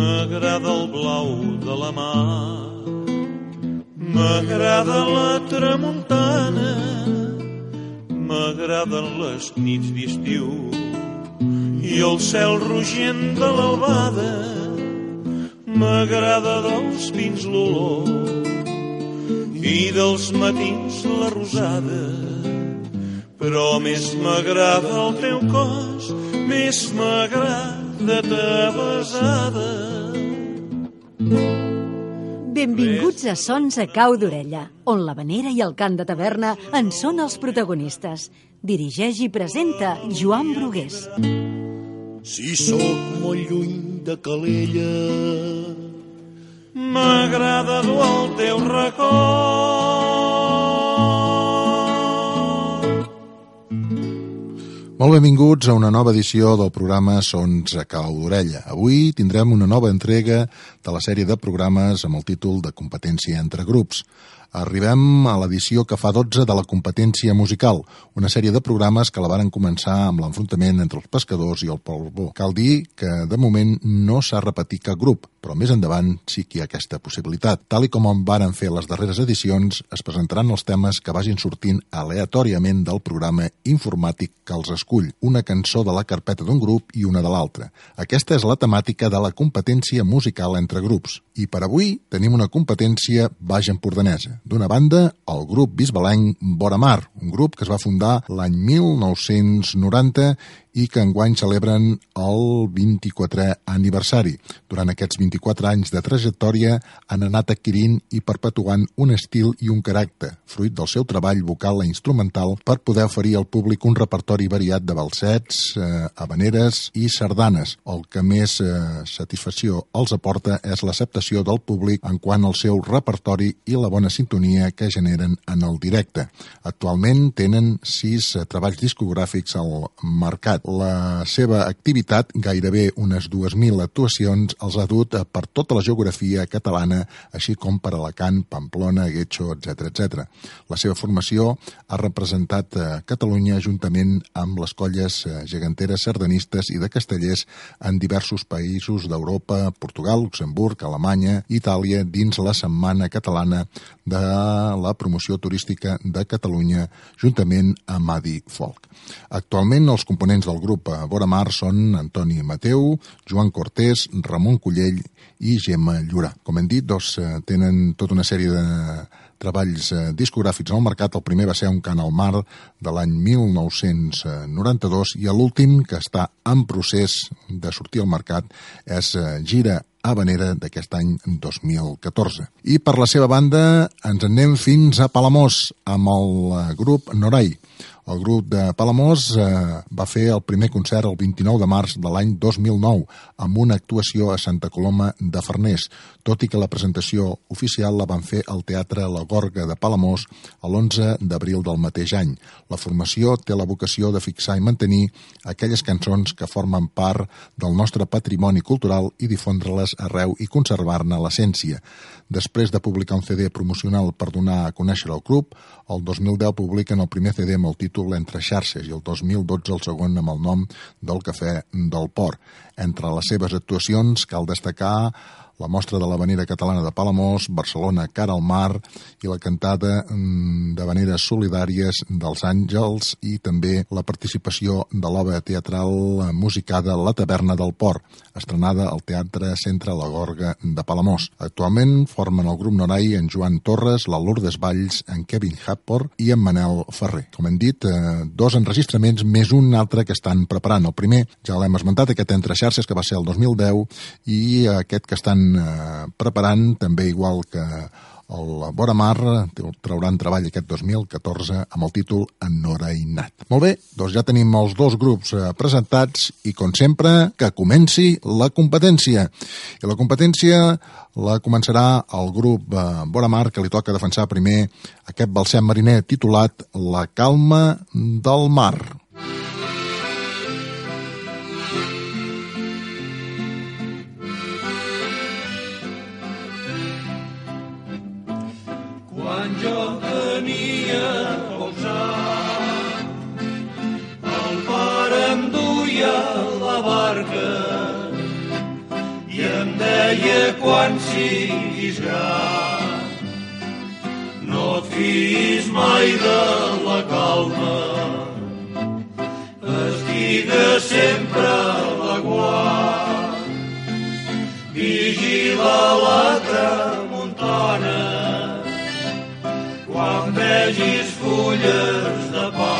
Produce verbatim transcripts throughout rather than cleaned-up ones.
m'agrada el blau de la mar, m'agrada la tramuntana, m'agraden les nits d'estiu i el cel rogent de l'albada, m'agrada dels pins l'olor i dels matins la rosada, però més m'agrada el teu cos, més m'agrada ta besada. Benvinguts a Sons a Cau d'Orella, on l'havanera i el cant de taverna en són els protagonistes. Dirigeix i presenta Joan Brugués. Si sóc molt lluny de Calella, m'agrada dur el teu record. Molt benvinguts a una nova edició del programa Sons a Cau d'Orella. Avui tindrem una nova entrega de la sèrie de programes amb el títol de Competència entre grups. Arribem a l'edició que fa dotze de la competència musical, una sèrie de programes que la varen començar amb l'enfrontament entre els pescadors i el polvo. Cal dir que de moment no s'ha repetit cap grup, però més endavant sí que hi ha aquesta possibilitat. Tal i com en varen fer les darreres edicions, es presentaran els temes que vagin sortint aleatòriament del programa informàtic que els escull, una cançó de la carpeta d'un grup i una de l'altra. Aquesta és la temàtica de la competència musical entre grups. I per avui tenim una competència baix empordanesa. D'una banda, el grup bisbalenc Vora Mar, un grup que es va fundar l'any mil nou-cents noranta i que enguany celebren el vint-i-quatrè aniversari. Durant aquests vint-i-quatre anys de trajectòria han anat adquirint i perpetuant un estil i un caràcter, fruit del seu treball vocal i instrumental per poder oferir al públic un repertori variat de balsets, eh, habaneres i sardanes. El que més eh, satisfacció els aporta és l'acceptació del públic en quant al seu repertori i la bona sintonia que generen en el directe. Actualment tenen sis eh, treballs discogràfics al mercat. La seva activitat, gairebé unes dues mil actuacions, els ha dut per tota la geografia catalana, així com per Alacant, Pamplona, Guecho, etcètera, etcètera. La seva formació ha representat Catalunya juntament amb les colles geganteres sardanistes i de castellers en diversos països d'Europa, Portugal, Luxemburg, Alemanya, Itàlia, dins la Setmana Catalana de la Promoció Turística de Catalunya, juntament amb Adi Folk. Actualment, els components del grup Vora Mar són Antoni Mateu, Joan Cortés, Ramon Collell i Gemma Llurà. Com hem dit, doncs, tenen tota una sèrie de treballs discogràfics al mercat. El primer va ser Un cant al mar de l'any mil nou-cents noranta-dos i l'últim, que està en procés de sortir al mercat, és Gira habanera d'aquest any dos mil catorze. I per la seva banda ens en anem fins a Palamós amb el grup Norai. El grup de Palamós eh, va fer el primer concert el vint-i-nou de març de l'any dos mil nou amb una actuació a Santa Coloma de Farners, tot i que la presentació oficial la van fer al Teatre La Gorga de Palamós l'onze d'abril del mateix any. La formació té la vocació de fixar i mantenir aquelles cançons que formen part del nostre patrimoni cultural i difondre-les arreu i conservar-ne l'essència. Després de publicar un C D promocional per donar a conèixer el grup, el dos mil deu publiquen el primer C D amb el títol Entre xarxes i el dos mil dotze el segon amb el nom del Cafè del Port. Entre les seves actuacions cal destacar la mostra de l'havanera catalana de Palamós, Barcelona cara al mar i la cantada d'havaneres solidàries dels Àngels i també la participació de l'obra teatral musicada La taverna del Port, estrenada al Teatre Centre La Gorga de Palamós. Actualment formen el grup Norai en Joan Torres, la Lourdes Valls, en Kevin Happor i en Manel Ferrer. Com hem dit, eh, dos enregistraments més un altre que estan preparant. El primer, ja l'hem esmentat, aquest Entre xarxes, que va ser el dos mil deu, i aquest que estan eh, preparant, també igual que el Vora Mar, trauran treball aquest dos mil catorze amb el títol Ennorainat. Molt bé, doncs ja tenim els dos grups eh, presentats i, com sempre, que comenci la competència. I la competència la començarà el grup eh, Vora Mar, que li toca defensar primer aquest balsem mariner titulat La calma del mar. Quan jo tenia pocs anys, el pare em duia a la barca i em deia deia quan siguis gran, no et fiïs mai de la calma, estiga sempre a l'aguat, vigila la tramuntana, quan vegis fulles de pa,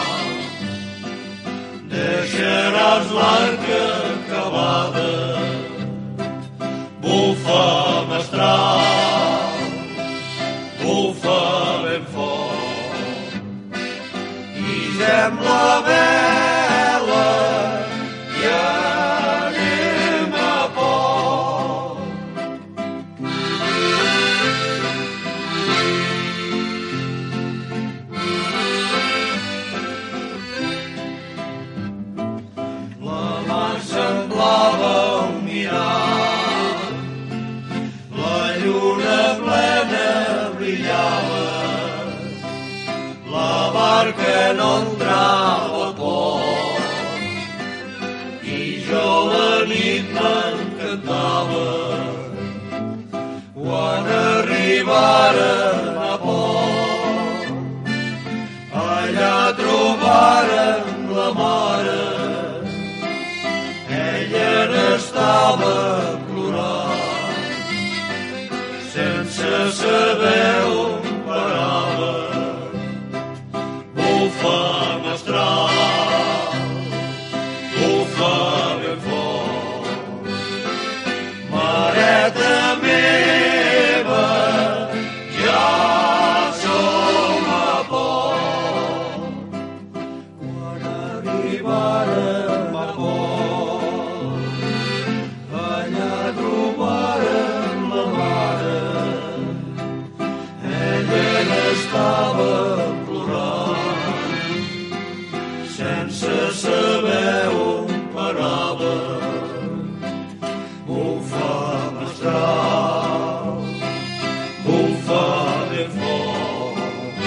deixaràs l'arca acabada. Bufa, mestral, bufa ben fort, i sembla vela, i anem a port. La mar semblava un mirar, la lluna plena brillava, la barca no entrava a port, i jo la nit m'encantava. Quan arribaren a port, allà trobaren la mare, ella n'estava plorant, sense saber on parava. Bufa, mestral, bufa ben fort, mareta meva, ja som a port. Quan arribaren a port, allà trobaren la mare, ella n'estava plorant, sense saber on parava. Bufa, mestral, bufa ben fort,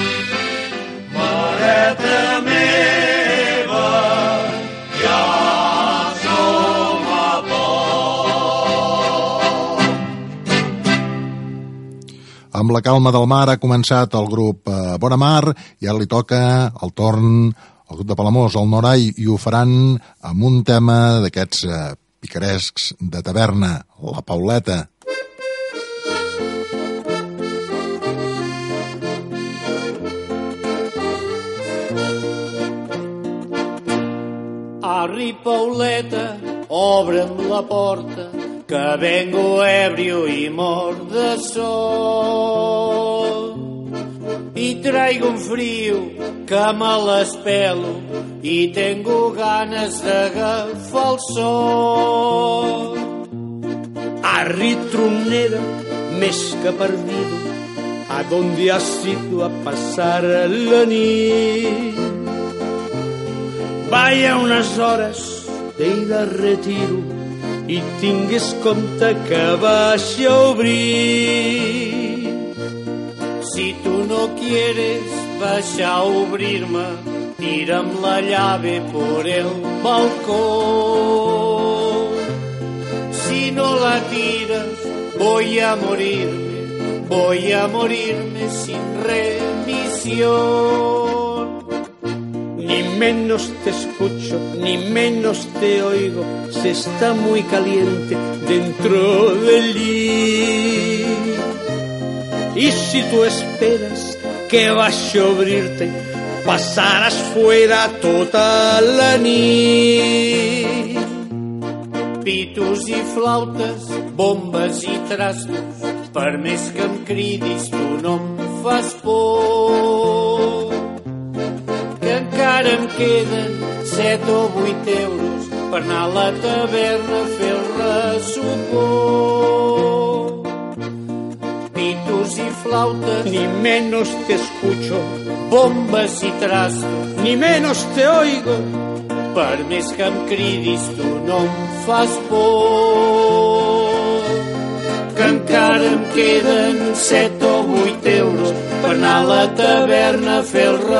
mareta meva, ja som a port. Amb la calma del mar ha començat el grup eh, Bona Mar i ara li toca el torn al grup de Palamós, el Norai, i ho faran amb un tema d'aquests eh, picarescs de taverna, la Pauleta. Arri, Pauleta, obre'm la porta, que vengo ebrio y mort de sol. Y traigo un frío que me l'espelo y tengo ganas de agafar el sol. Arri, tronera, més que perdido, ¿a dónde has ido a pasar la nit? Vaya unes hores d'ell de retiro i tingues compte que baixi a obrir. Si tú no quieres baixar a obrirme, tírame la llave por el balcón. Si no la tiras, voy a morirme, voy a morirme sin remisión. Ni menos te escucho, ni menos te oigo, se está muy caliente dentro del llit. Y si tú esperas que baixi a obrirte, pasarás fuera tota la nit. Pitos i flautes, bombes i trastos, per més que em cridis tu no em fas por. Que encara em queden set o vuit euros per anar a la taverna a fer el ressupor. Pitos i flautes, Ni menos te escucho, bombes i trastos, ni menos te oigo. per més que em cridis tu no em fas por. Que encara em queden set o vuit euros per anar a la taverna a fer el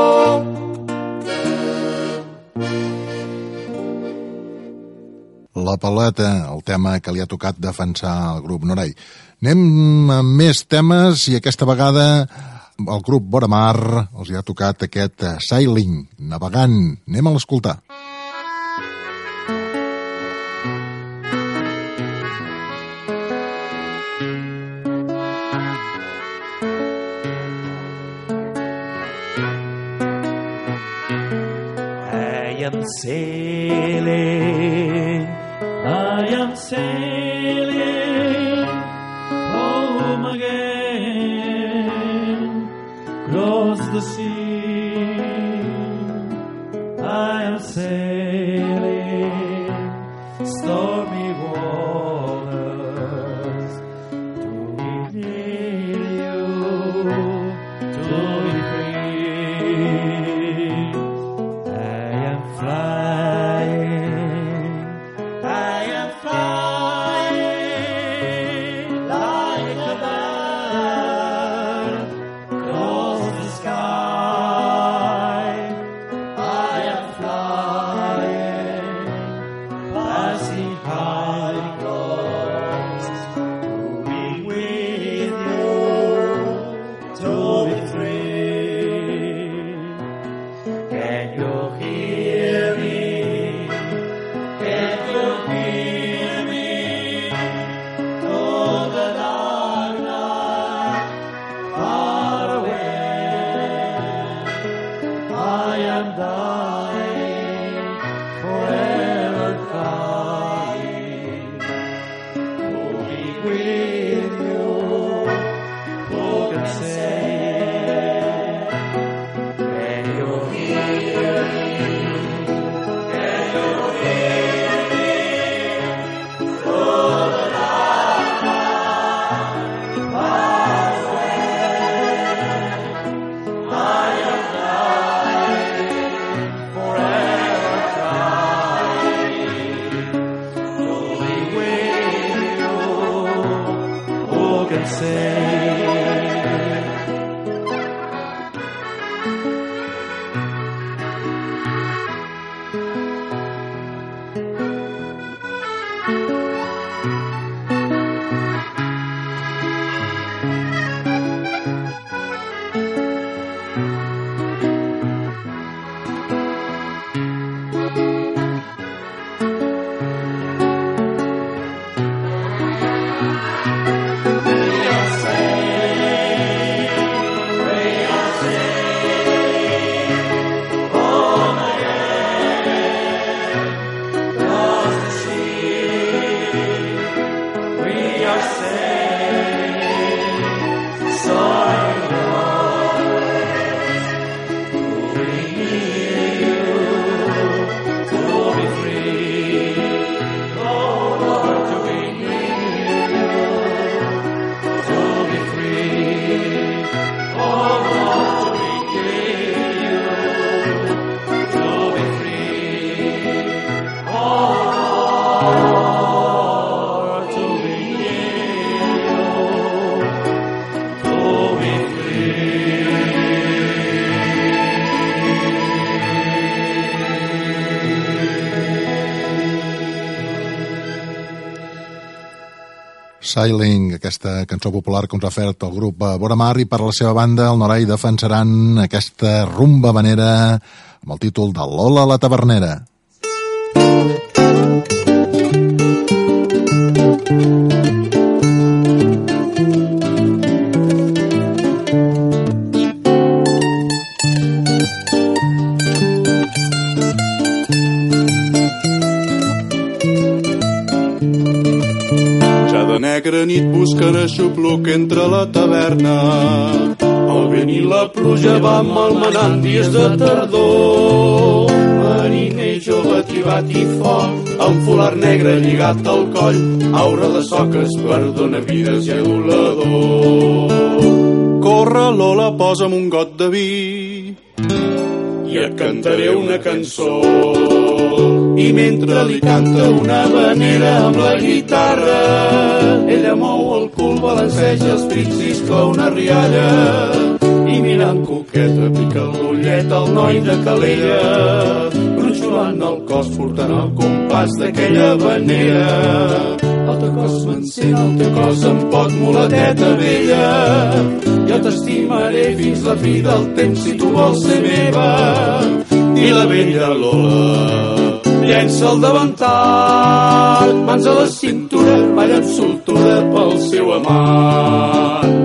ressupor. la paleta, el tema que li ha tocat defensar al grup Norei. Anem amb més temes i aquesta vegada el grup Vora Mar els hi ha tocat aquest Sailing, navegant. Anem a l'escoltar. I am sailing, I am sailing home again, across the sea. I am sailing stormy waters to be near you, to be free. I am flying, I am flying like a bird across the sky. I am flying, passing high clouds to be with you, to be free. Can you hear me? Can you hear me? Through the dark night, far away. I am dying, forever crying. To be with you, who can say? Can you hear me? Can you hear me? Through the dark night, far away. I am dying, forever crying. To be with you, who can say? Sailing, aquesta cançó popular que ens ha fet el grup Vora Mar, i per la seva banda el Norei defensaran aquesta rumba vanera amb el títol de Lola la Tavernera. Negra nit busquen aixopluc entre la taverna. El vent i la pluja van malmenant dies de tardor. Mariner jove tibat i fort, amb folar negre lligat al coll, aura de soques per donavides i adulador. Corre, Lola, posa'm un got de vi i et cantaré una cançó. I mentre li canta una vanera amb la guitarra, ella mou el cul, balanceja els pits, iscla una rialla, i mirant coqueta pica l'ullet al noi de Calella. Gronxolada consolant el cos, portant el compàs d'aquella vanera. El teu cos m'encén, el teu cos em pot, mulateta vella. Jo t'estimaré fins la fi del temps si tu vols ser meva. I la vella Lola llença el davantal, mans a la cintura, balla amb soltura pel seu amant.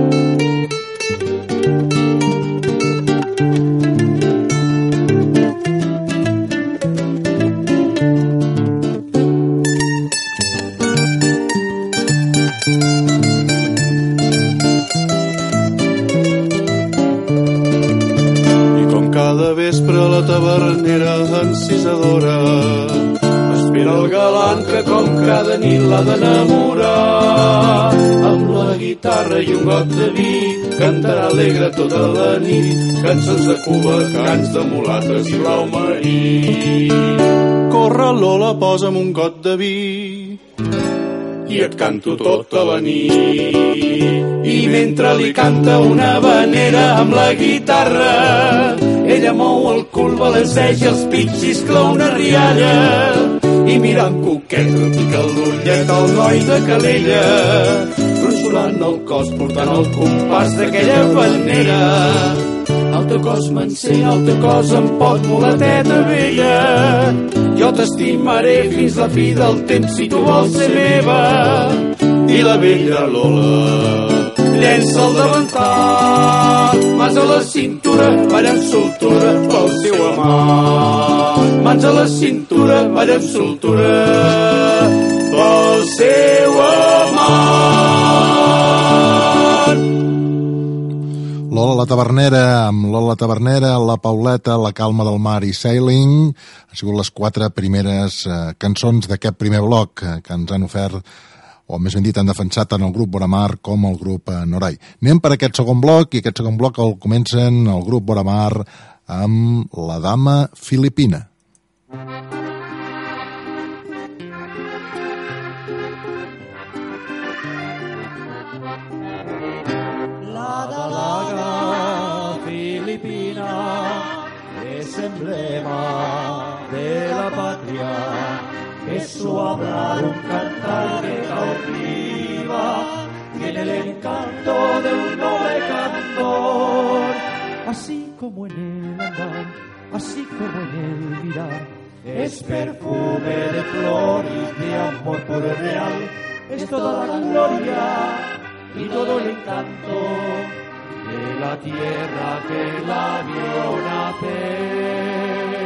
Cada vespre la tavernera encisadora espera el galant que com cada nit l'ha d'enamorar. Amb la guitarra i un got de vi cantarà alegre tota la nit, cançons de Cuba, cants de mulatres i blau marí. Corre, Lola, posa'm un got de vi i et canto tota la nit. I mentre li canta una vanera amb la guitarra, ella mou el cul, balaceja els pits, xiscla una rialla i mirant coqueta pica l'ullet al noi de Calella, consolant el cos, portant el compàs d'aquella vanera. El teu cos m'encén, el teu cos em pot, mulateta vella. Jo t'estimaré fins la fi del temps si tu vols ser meva. I la vella Lola llença el davantal, mans a la cintura, balla amb soltura pel seu amant. Mans a la cintura, balla amb soltura pel seu amant. Lola la Tavernera, amb Lola la Tavernera, La Pauleta, La Calma del Mar i Sailing han sigut les quatre primeres eh, cançons d'aquest primer bloc eh, que ens han ofert, o més ben dit, han defensat tant el grup Boramar com el grup eh, Noray. Anem per aquest segon bloc, i aquest segon bloc el comencen el grup Boramar amb La Dama Filipina. La dama filipina es emblema de la patria. Es su hablar un cantar que cautiva, tiene el encanto de un noble cantor. Así como en el andar, así como en el mirar, es perfume de flor y de amor puro y real. Es toda la gloria y todo el encanto de la tierra que la vio nacer.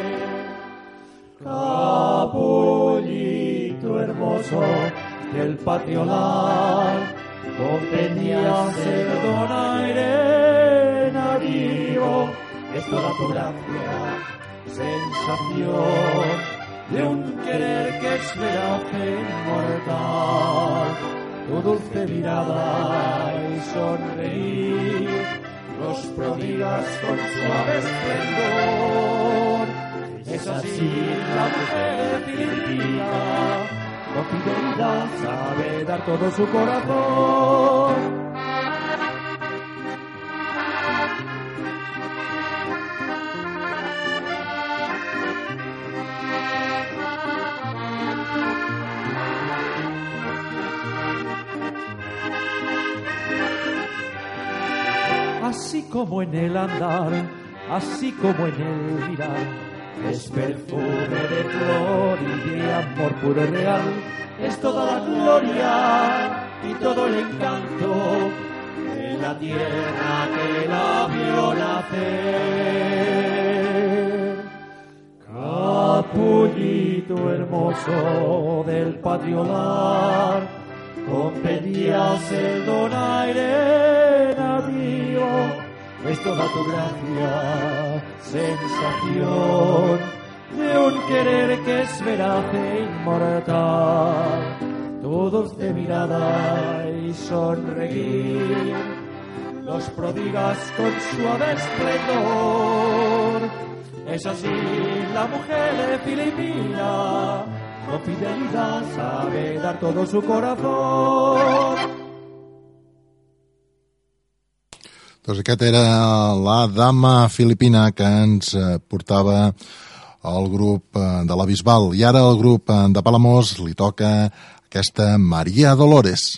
Capullito hermoso del patiolar, comprendía ser donaire nativo, es toda tu gracia, sensación de un querer que es verace inmortal. Tu dulce mirada y sonreír los prodigas con suave esplendor. Es así la mujer filipina, con fidelidad sabe dar todo su corazón. Así como en el andar, así como en el mirar, es perfume de flor y de amor puro y real. Es toda la gloria y todo el encanto de la tierra que la vio nacer. Capullito hermoso del patriolar, compendías el donaire nativo. Es toda tu gracia, sensación de un querer que es veraz e inmortal. Tu dulce mirada y sonreír los prodigas con suave esplendor. Es así la mujer filipina, con fidelidad sabe dar todo su corazón. Doncs aquest era La Dama Filipina que ens portava el grup de la Bisbal. I ara el grup de Palamós li toca aquesta Maria Dolores.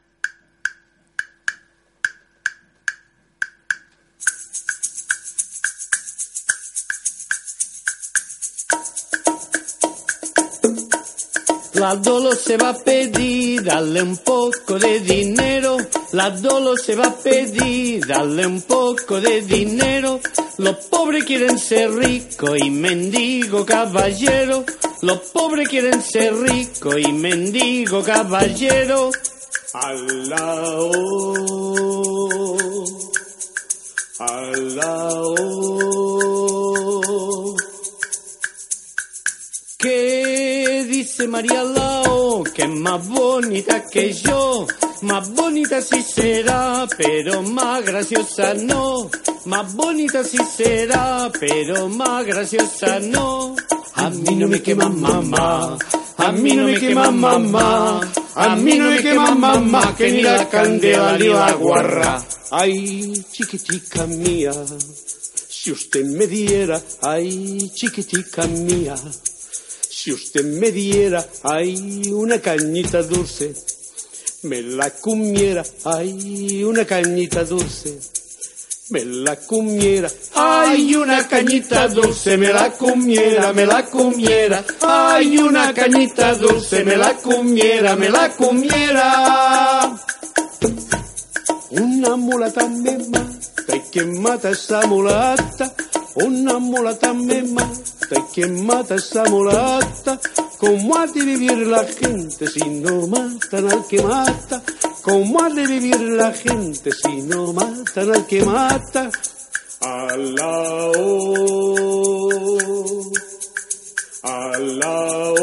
La Dolo se va a pedir, dale un poco de dinero. La Dolo se va a pedir, dale un poco de dinero. Los pobres quieren ser ricos y mendigo caballero. Los pobres quieren ser ricos y mendigo caballero. Alao, alao. ¿Qué dice María Lao? Que es más bonita que yo. Más bonita sí será, pero más graciosa no. Más bonita sí será, pero más graciosa no. A mí no me quema mamá, a mí no me quema mamá, a mí no me quema mamá, que ni la candela ni la guarra. Ay, chiquitica mía, si usted me diera, ay, chiquitica mía, si usted me diera, ay, una cañita dulce, me la comiera, ay, una cañita dulce, me la comiera, ay, una cañita dulce, me la comiera, me la comiera, ay, una cañita dulce, me la comiera, me la comiera. Una mulata me mata, y que mata esa mulata, una mulata me mata, y que mata esa mulata. ¿Cómo ha de vivir la gente si no matan al que mata? ¿Cómo ha de vivir la gente si no matan al que mata? Alao, alao.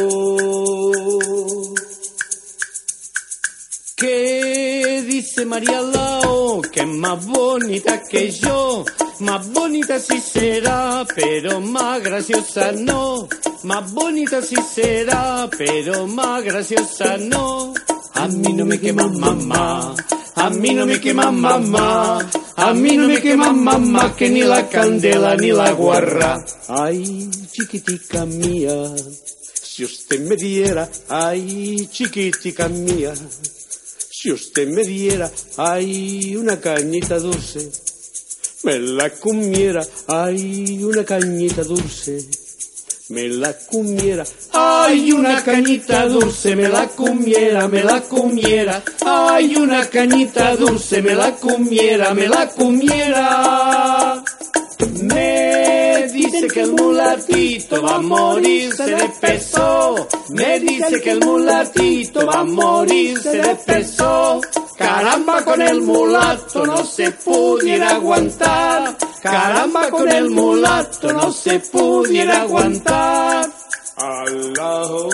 ¿Qué dice María Lao? Que es más bonita que yo. Más bonita sí será, pero más graciosa no. Más bonita sí será, pero más graciosa no. A mí no me quema mamá, a mí no me quema mamá, a mí no me quema mamá, que ni la candela ni la guarra. Ay, chiquitica mía, si usted me diera, ay, chiquitica mía, si usted me diera, ay, una cañita dulce, me la comiera, ay, una cañita dulce, me la comiera, ay, una cañita dulce, me la comiera, me la comiera, ay, una cañita dulce, me la comiera, me la comiera. Me dice que el mulatito va a morirse de peso. Me dice que el mulatito va a morirse de peso. Caramba, con el mulato no se pudiera aguantar. Caramba, con el mulato no se pudiera aguantar. Alao,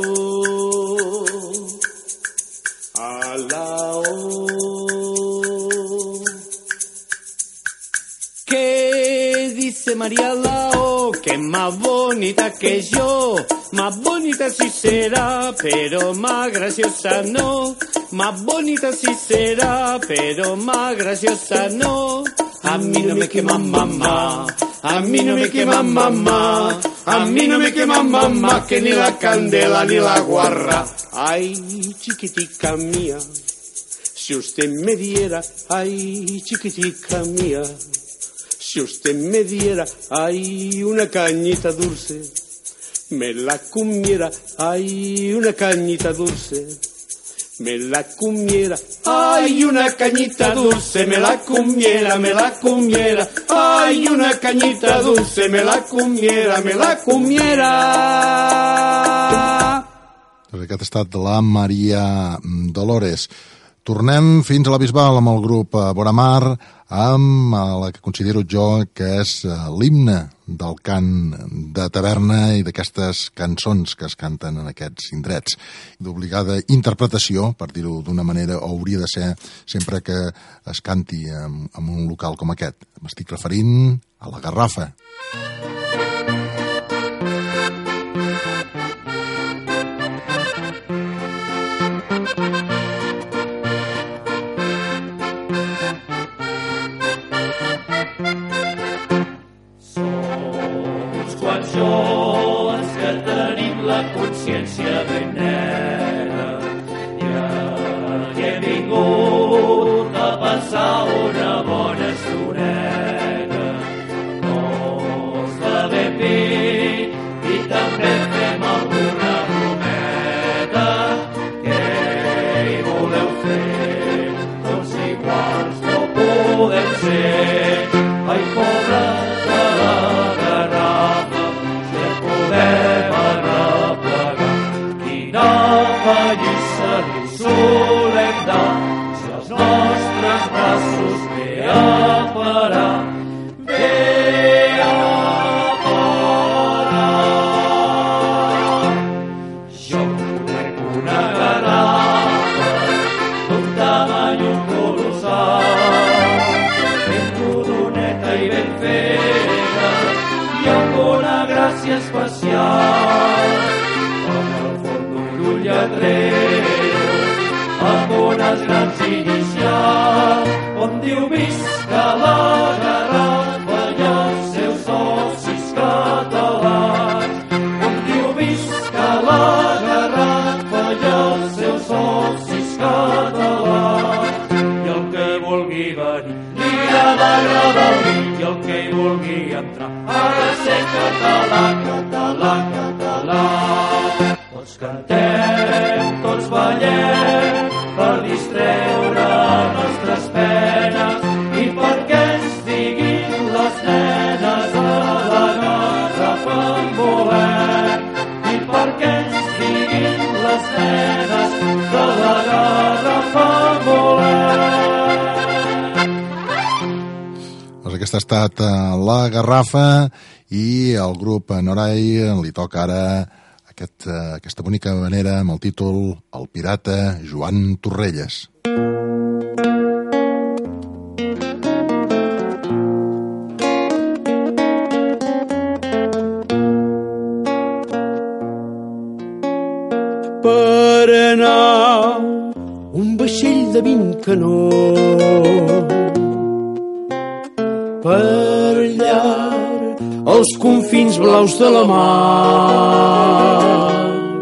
alao. ¿Qué dice María Lao? Que es más bonita que yo. Más bonita sí será, pero más graciosa no. Más bonita sí será, pero más graciosa no. A mí no me quema mamá, a mí no me quema mamá, a mí no me quema mamá, que ni la candela ni la guarra. Ay, chiquitica mía, si usted me diera, ay, chiquitica mía, si usted me diera, ay, una cañita dulce, me la comiera, ay, una cañita dulce, me la comiera, ay, una cañita dulce, me la comiera, me la comiera, ay, una cañita dulce, me la comiera, me la comiera. Aquest ha estat la Maria Dolores. Tornem fins a la Bisbal amb el grup Boramar, amb la que considero jo que és l'himne del cant de taverna i d'aquestes cançons que es canten en aquests indrets. D'obligada interpretació, per dir-ho d'una manera, o hauria de ser sempre que es canti en, en un local com aquest. M'estic referint a la Garrafa. Yo ai, pobra de la garrafa, si et podem arreplegar. Quina pallissa li solem dar, si els nostres braços ve a parar, ve a parar. Jo conec una garrafa d'un tamany colossal, ben rodoneta i ben feta i amb una gràcia especial. En el fons d'un ull lletrero, amb unes grans inicials, on diu visca la garrafa i els seus socis catalans. On diu visca la garrafa i els seus socis catalans. I el que vulgui venir li ha d'agradar el vi, i el que hi vulgui entrar ha de ser català, català, català. Tots cantem, tots ballem, per distreure nostres penes i perquè ens diguin les nenes a la garrafa en volem, i perquè ens diguin les nenes de la garrafa en volem. Doncs aquesta ha estat la Garrafa i el grup Norai li toca ara Aquest, aquesta bonica manera amb el títol El pirata Joan Torrelles. Per anar un vaixell de vint canons per llar els confins blaus de la mar.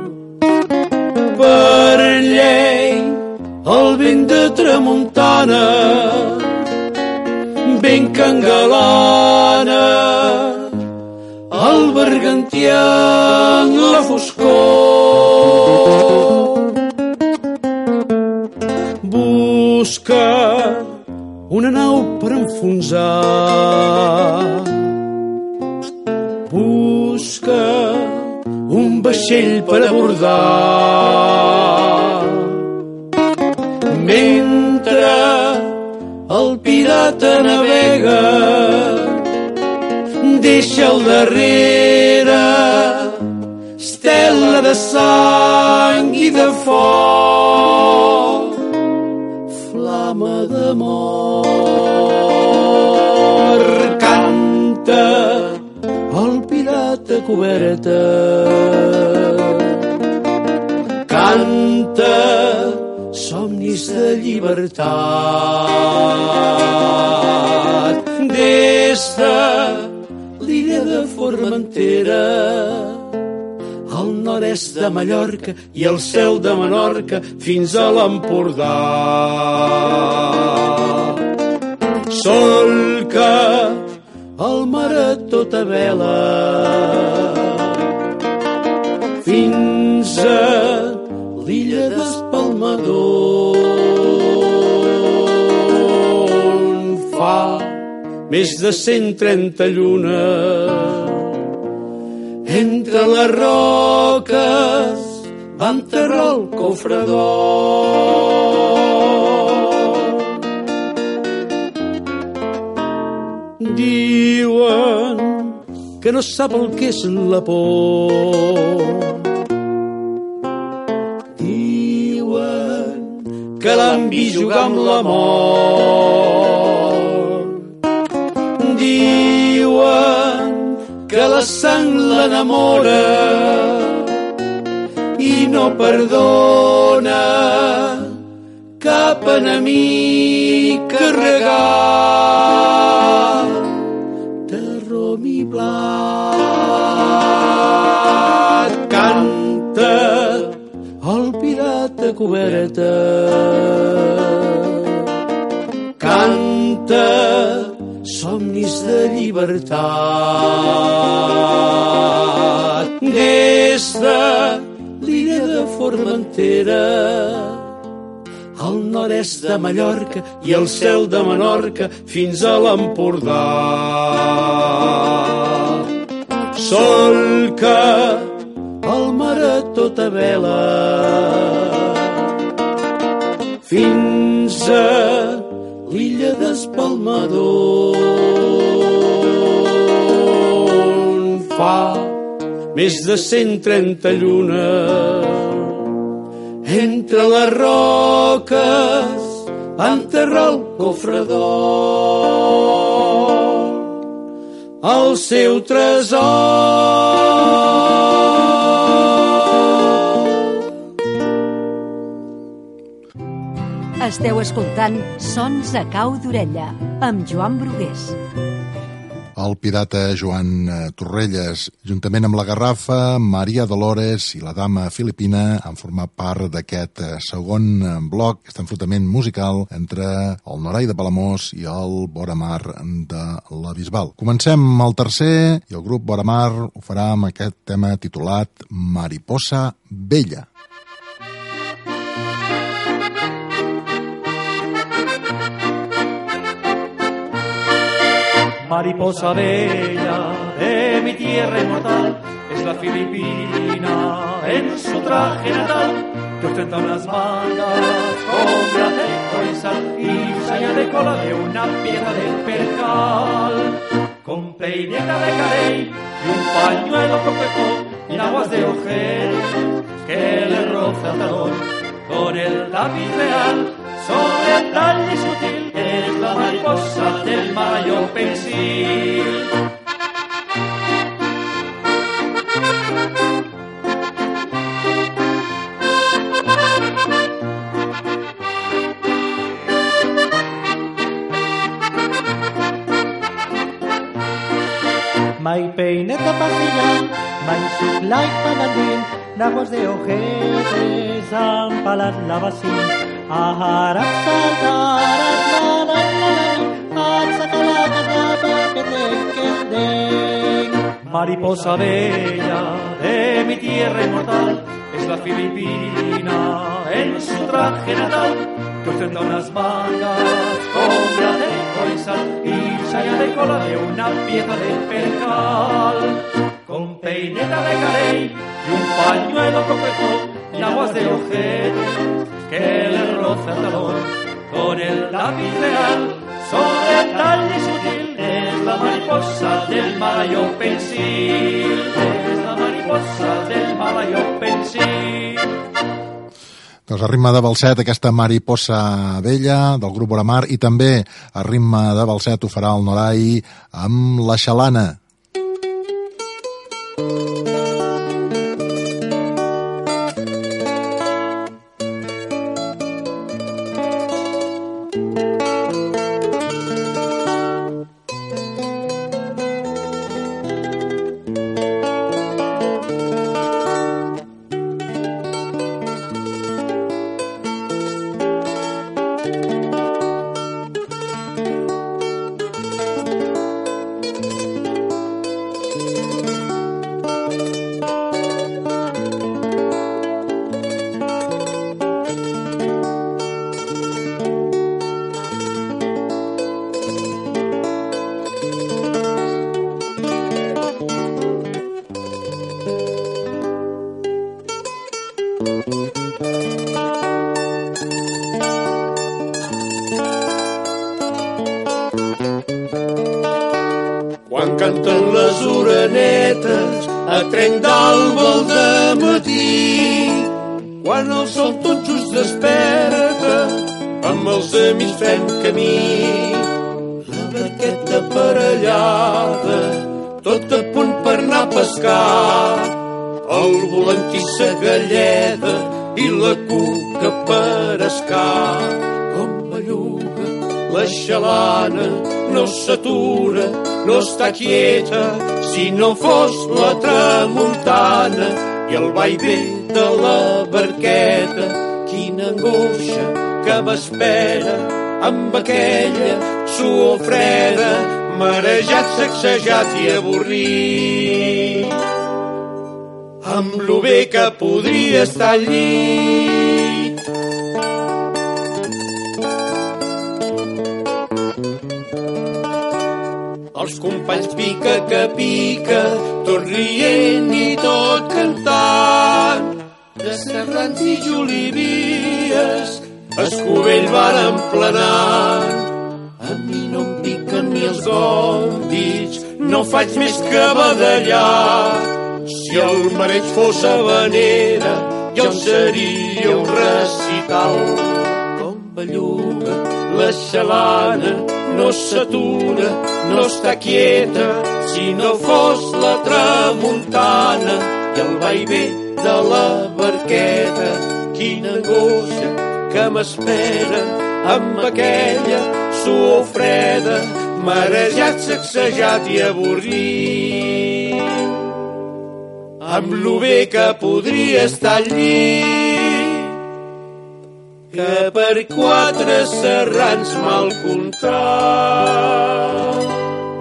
Per llei el vent de tramuntana, vent que engalana el bergantí en la foscor. Busca una nau per enfonsar, busca un vaixell per abordar. Mentre el pirata navega, deixa al darrere estela de sang i de foc, flama d'amor. Canta el pirata coberta, canta somnis de llibertat. Des de l'illa de Formentera, al nord-est de Mallorca i al cel de Menorca fins a l'Empordà. Solca el mar a tota vela fins a l'illa d'Espalmador, on fa més de cent trenta llunes entre les roques va enterrar el cofre d'or. Diuen que no sap el que és la por, diuen que l'han vist jugar amb la mort, diuen que la sang l'enamora i no perdona cap enemic carregat de rom i blat. Canta el pirata coberta, canta somnis de llibertat. Des de l'illa de Formentera al nord-est de Mallorca i el cel de Menorca fins a l'Empordà. Sol que el mar a tota vela fins a l'illa d'Espalmador, on fa més de cent trenta llunes entre les roques enterra el cofre d'or, el seu tresor. Esteu escoltant Sons a cau d'orella, amb Joan Brugués. El pirata Joan Torrelles, juntament amb la Garrafa, Maria Dolores i la dama filipina han format part d'aquest segon bloc, aquest enfrontament musical entre el Norai de Palamós i el Boramar de la Bisbal. Comencem amb el tercer i el grup Boramar ho farà amb aquest tema titulat Mariposa Vella. Mariposa bella de mi tierra inmortal, es la filipina en su traje natal, que ostenta unas mangas con acero y sal y saya de cola de una piedra de percal, con peineta de carey y un pañuelo profecón y aguas de ojel que le roza el talón con el lápiz real sobre tal y sutil. Es la mariposa del mayor pensil. Mai peineta pastilla, mai suclai panandín, naguas de ojetes, ampalat lavacín, aharap saltarat, mariposa bella de mi tierra inmortal, es la filipina en su traje natal, que ostenta unas mangas con acero y sal y saya de cola de una pieza de percal, con peineta de carey y un pañuelo profecón y aguas de ojete que le roza el talón con el lápiz real sobre tal y sutil. Es la mariposa del mayor pensil, es la mariposa del mayor pensil. Doncs a ritme de balset, aquesta Mariposa Vella del grup Boramar, i també a ritme de balset ho farà el Norai amb la Xalana. Quan canten les orenetes a trenc d'alba al dematí, quan el sol tot just desperta, amb els amics fem camí. La barqueta aparellada, tot a punt per anar a pescar, el volantí sa galleda i la cuca per escar. Com belluga la xalana, no s'atura, no està quieta, si no fos la tramuntana i el vaivé de la barqueta. Quina angoixa que m'espera amb aquella suor freda, marejat, sacsejat i avorrit, amb lo bé que podria estar al llit. els companys pica que pica, tot rient i tot cantant. De serrans i julivies, Escovell varen plenant. A mi no em piquen ni els gòmbits, no faig més que badallar. Si el mareig fos habanera, jo seria un recital. Com belluga, la xalana no s'atura, no està quieta, si no fos la tramuntana i el vaivé de la barqueta. Quina angoixa que m'espera amb aquella suor freda, marejat, sacsejat i avorrit. Amb lo bé que podria estar al llit, que per quatre serrans mal comptats.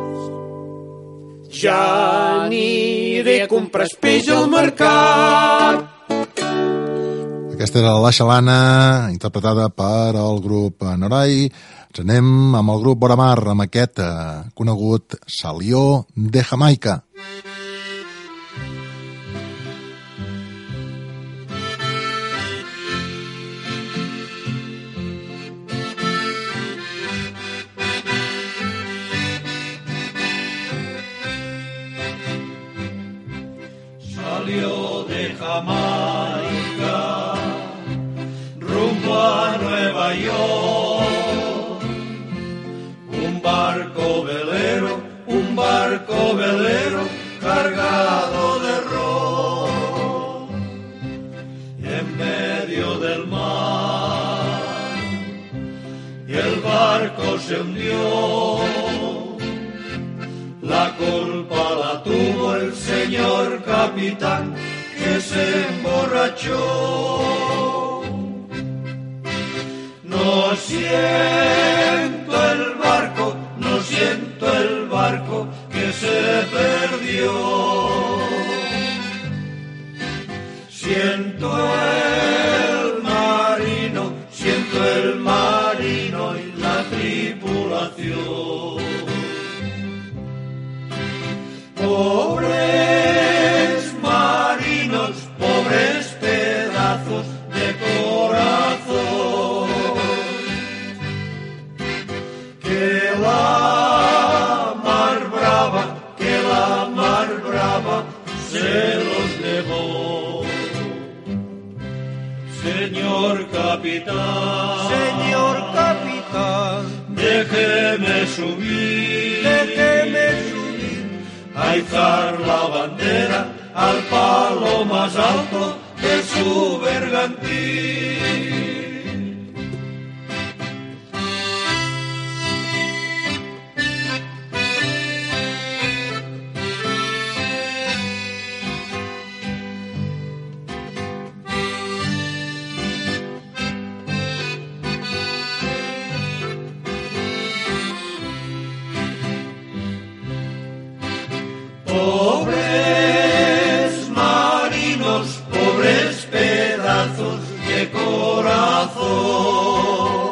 Ja aniré a comprar peix al mercat. Aquesta era la xalana, interpretada per el grup Noray. Ens anem amb el grup Boramar, amb aquest eh, conegut Salió de Jamaica. Salió de Jamaica rumbo a Nueva York, un barco velero, un barco velero cargado de ron, en medio del mar, y el barco se hundió. La culpa la tuvo el señor capitán, que se emborrachó. No siento el barco, no siento el barco que se perdió. Siento el marino, siento el marino y la tripulación. Pobres marinos, pobres pedazos de corazón, que la mar brava, que la mar brava se los llevó. Señor capitán, Señor capitán, déjeme subir, déjeme subir a izar la bandera al palo más alto de su bergantín. Pobres marinos, pobres pedazos de corazón,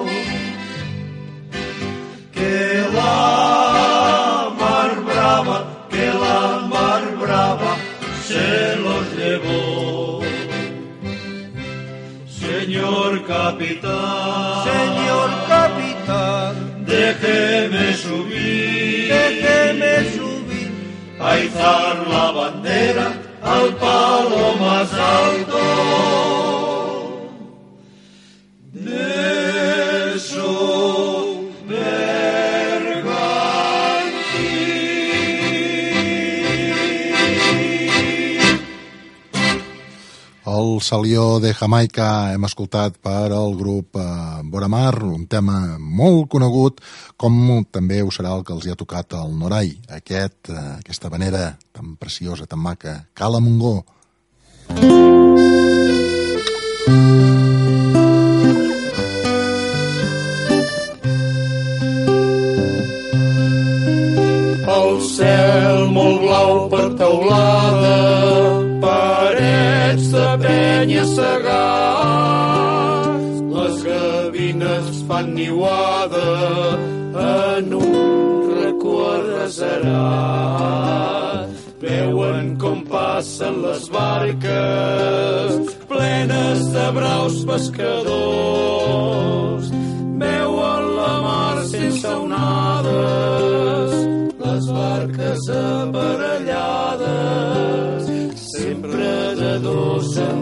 que la mar brava, que la mar brava se los llevó. Señor capitán, Señor capitán, déjeme subir, déjeme subir a izar la bandera al palo más alto de su bergantín. El Salió de Jamaica hem escoltat per al grup eh, Boramar, un tema molt conegut, com també ho serà el que els hi ha tocat al Noray, aquest, eh, aquesta habanera tan preciosa, tan maca, Cala Mongó. El cel molt blau per teulada, parets de penya segats, les gavines fan niuada en un recorregut. abaserat. Veuen com passen les barques plenes de braus pescadors. Veuen la mar sense onades, les barques aparellades, sempre de dos en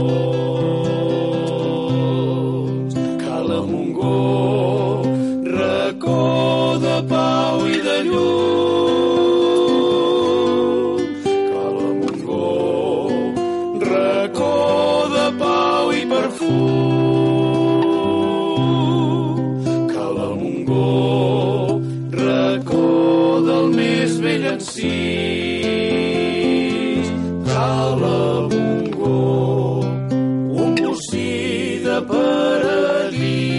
dos. Cala Montgó, racó de pau i de llum. Cala Montgó, racó de pau i perfum. Cala Montgó, racó del més vell encís. Cala Montgó, un bocí de paradís.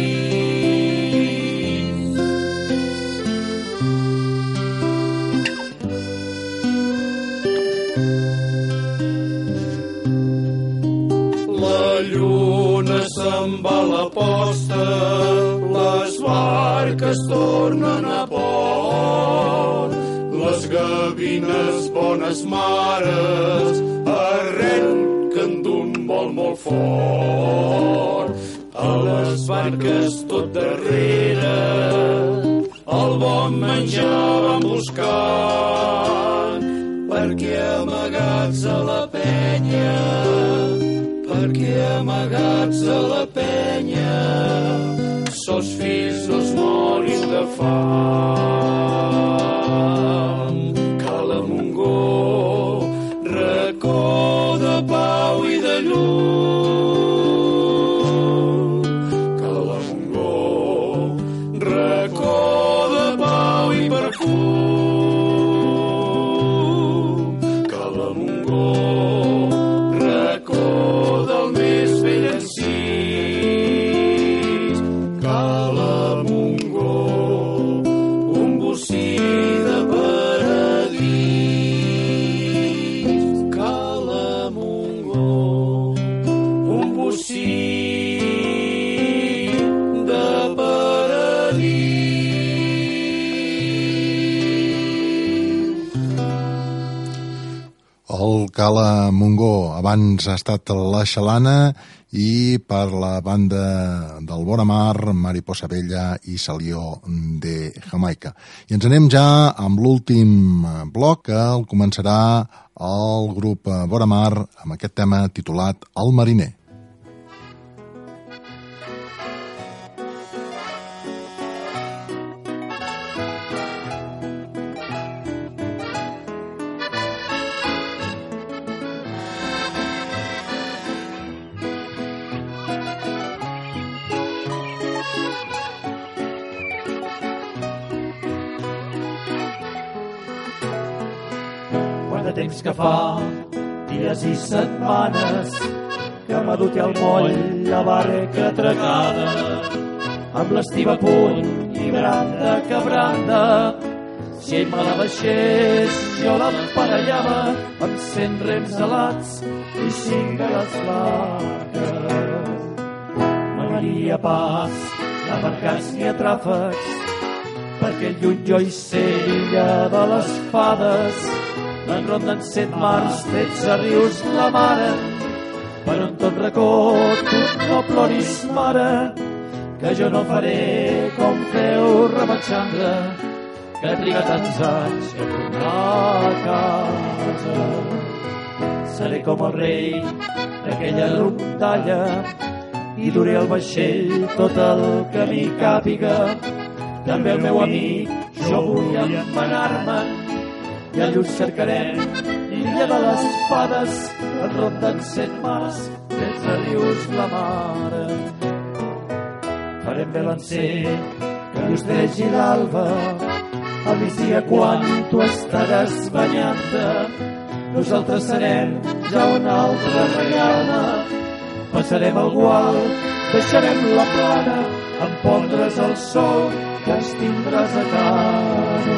La lluna se'n va a la posta, les barques tornen a port. Les gavines, bones mares, arrenquen d'un vol molt fort. A les barques tot darrere, el bon menjar van buscant, perquè amagats a la penya, perquè amagats a la penya, sos fills no es morin de fam. Cala Montgó, racó de pau i de llum. Cala Montgó, racó de pau i perfum. Cala Montgó, racó del més vell encís. Cala Montgó, un bocí de paradís. Cala Montgó, un bocí de paradís. El Cala Montgó, abans ha estat la Xalana, i per la banda del Vora Mar, Mariposa Bella i Salió de Jamaica. I ens anem ja amb l'últim bloc, que el començarà el grup Vora Mar amb aquest tema titulat El Mariner. Temps que fa, dies i setmanes, que m'ha dut al moll la barca atracada, amb l'estiva a punt i branda que branda. Si ell me la baixés, jo l'emparellava amb cent rems alats i cinc a les barques. M'aniria pas a mercats ni a tràfecs, perquè lluny jo hi sé l'illa de les fades. En ronden set mars, tretze rius la mare, per on tot racó tu no ploris, mare, que jo no faré com feu Ramachandra, que triga tants anys a tornar a casa. Seré com el rei d'aquella rondalla i duré el vaixell tot el camí càpiga. També el meu amic, jo vull emmenar-me'n, i a lluny cercarem l'illa de les fades, en ronden set mars, tretze rius la mare. Farem bé l'encer, que llustregi l'alba, al migdia quan tu estaràs banyant-te. Nosaltres serem ja una altra regada, passarem el gual, deixarem la plana, en pondre's el sol, que ens tindràs a casa.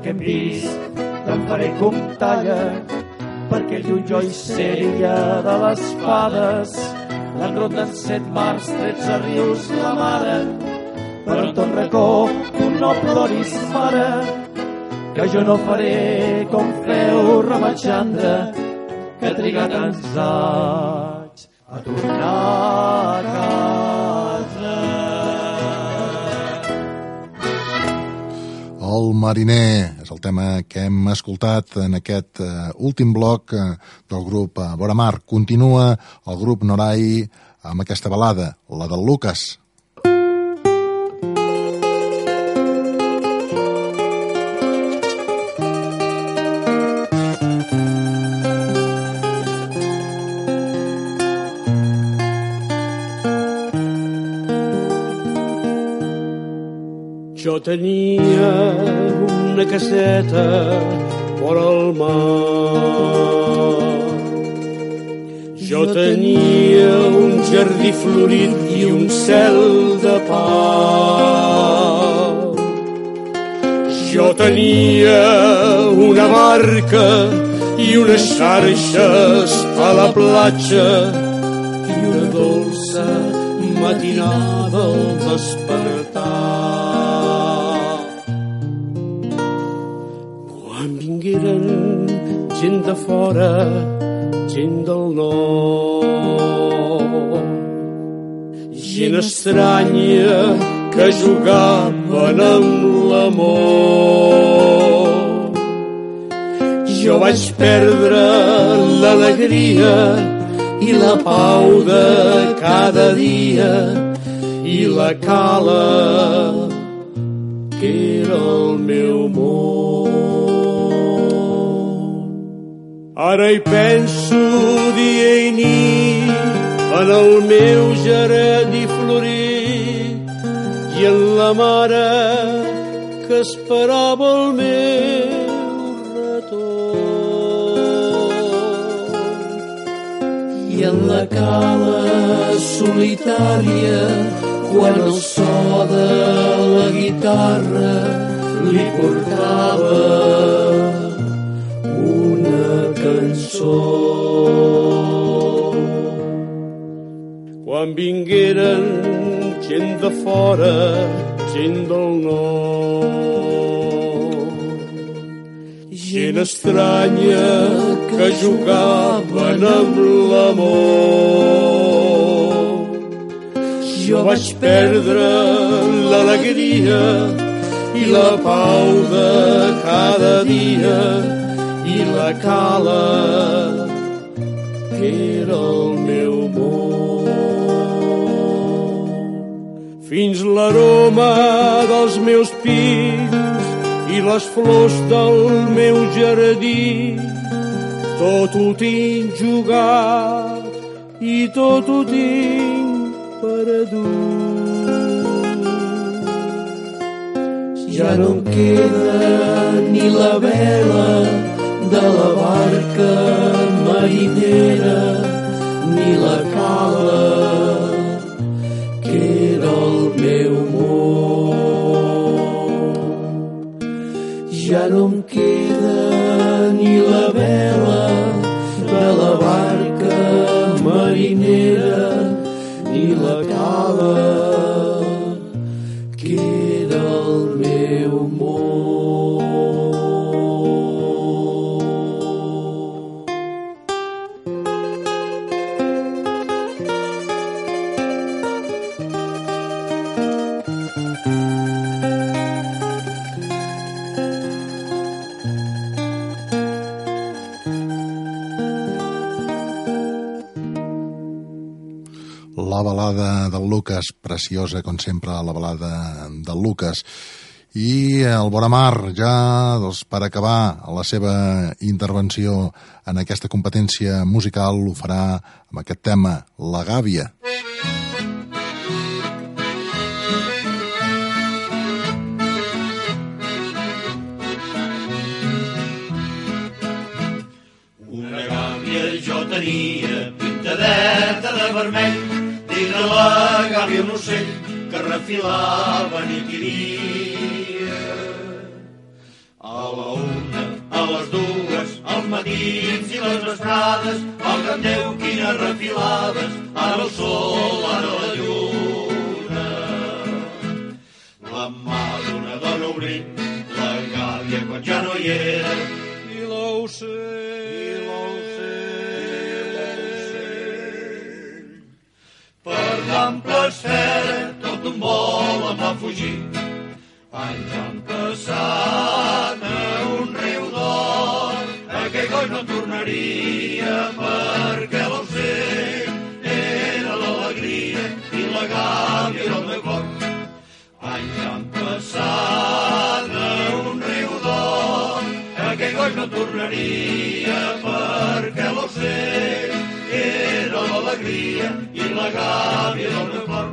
que hem vist, te'n faré comptalla, perquè lluny jo hi seria de les fades. L'enronden set mars, tretze rius, la mare, però en tot racó tu no ploris, mare, que jo no faré com feu Ramachandra, que triga tants anys a tornar a casa. El mariner és el tema que hem escoltat en aquest uh, últim bloc uh, del grup uh, Voramar. Continua el grup Norai amb aquesta balada, la del Lucas. Jo tenia una caseta vora el mar. Jo tenia un jardí florit i un cel de pau. Jo tenia una barca i unes xarxes a la platja i una dolça matinada al despertar. Vingueren gent de fora, gent del nord, gent estranya que jugaven amb l'amor. Jo vaig perdre l'alegria i la pau de cada dia i la cala que era el meu món. Ara hi penso dia i nit en el meu jardí florit i en la mare que esperava el meu retorn. I en la cala solitària quan el so de la guitarra li portava una cançó. Quan vingueren gent de fora, gent del nord, gent estranya que jugaven amb l'amor, jo vaig perdre l'alegria i la pau de cada dia i la cala que era el meu món. Fins l'aroma dels meus pins i les flors del meu jardí, tot ho tinc jugat i tot ho tinc perdut. Ja no em queda ni la vela de la barca marinera ni la cala que era el meu món. Ja no em queda ni la vela de la barca marinera ni la cala que era el meu món. La balada del Lucas, preciosa com sempre la balada del Lucas. I el Voramar ja, doncs, per acabar la seva intervenció en aquesta competència musical ho farà amb aquest tema, La Gàbia. Una gàbia jo tenia pintadeta de vermell, dina la gàbia un ocell que refilava nit i dia. A la matins i les vesprades, valga'm Déu, quines refilades, ara el sol, ara la lluna. La mà d'una dona obrint la gàbia quan ja no hi era, i l'ocell, per l'ample esfera tot un vol em va fugir. Anys han passat a un riu d'or, aquell goig no tornaria perquè l'ocell era l'alegria i la gàbia era el meu cor. Anys han passat a un riu d'or, aquell goig no tornaria perquè l'ocell era l'alegria i la gàbia era el meu cor.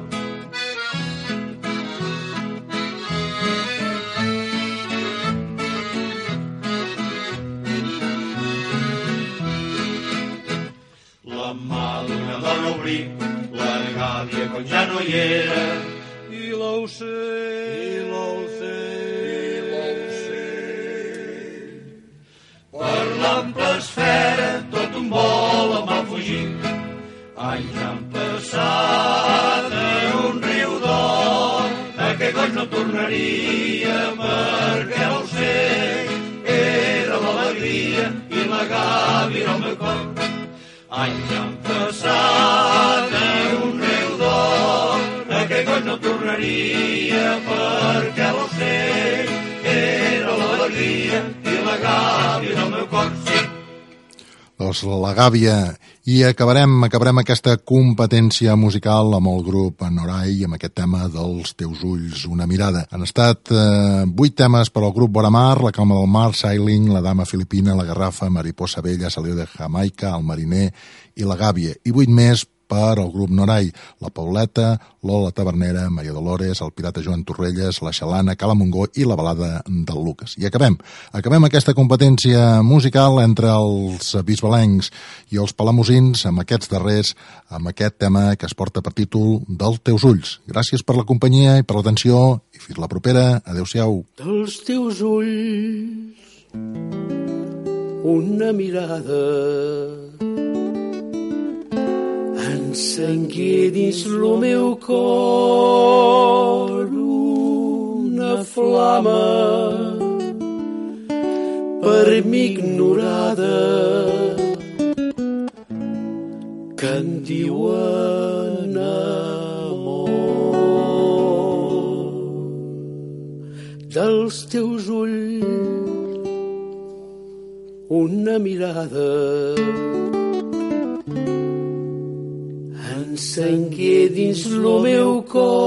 La mà d'una dona obrí la gàbia quan ja no hi era, i l'ocell, l'ocell, l'ocell. Per l'ample esfera tot un vol em va fugir. Anys han passat a un riu d'or, aquell goig no tornaria perquè l'ocell era l'alegria i la gàbia era el meu cor. Anys han passat a un riu d'or, aquell goig no tornaria perquè l'ocell era l'alegria i la gàbia era el meu cor. Sí. Doncs la gàbia. I acabarem, acabarem aquesta competència musical amb el grup Norai i amb aquest tema dels teus ulls, una mirada. Han estat eh, vuit temes per al grup Boramar, La calma del mar, Sailing, La dama filipina, La garrafa, Mariposa vella, Salió de Jamaica, El mariner i La gàbia. I vuit més per al grup Norai, La Pauleta, Lola Tavernera, Maria Dolores, El pirata Joan Torrelles, La xalana, Cala Mongó i La balada del Lucas. I acabem, acabem aquesta competència musical entre els bisbalencs i els palamosins amb aquests darrers, amb aquest tema que es porta per títol Dels teus ulls. Gràcies per la companyia i per l'atenció i fins la propera. Adéu-siau. Dels teus ulls una mirada encengué dins lo meu cor una flama per mi ignorada que en diuen amor. Dels teus ulls una mirada encengué dins lo meu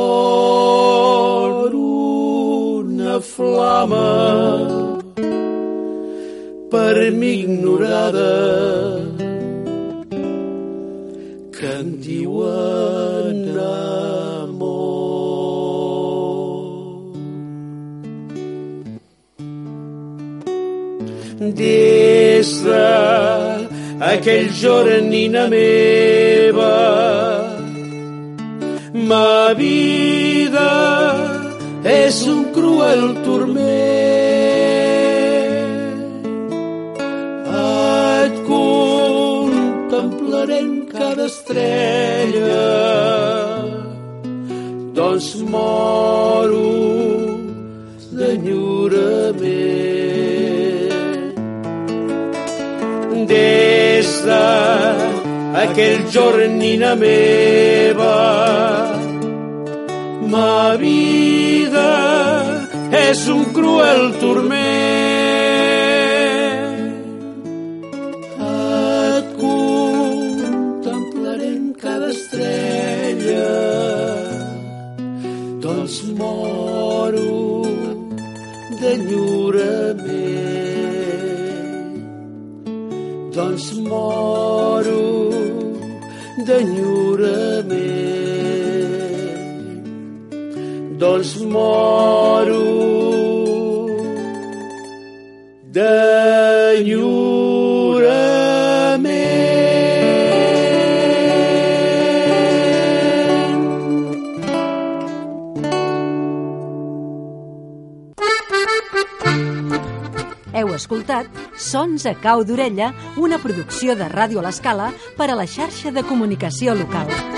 cor una flama per mi ignorada que en diuen amor. Des d'aquell jornina meva ma vida és un cruel turment. Et contemplaré en cada estrella, doncs moro d'enyorament. Des d'aquell jornina meva ma vida és un cruel turment. Et contemplaré en cada estrella, doncs moro d'enyorament. Doncs moro d'enyorament. Doncs moro d'enyorament. Heu escoltat Sons a cau d'orella, una producció de Ràdio a l'Escala per a la xarxa de comunicació local.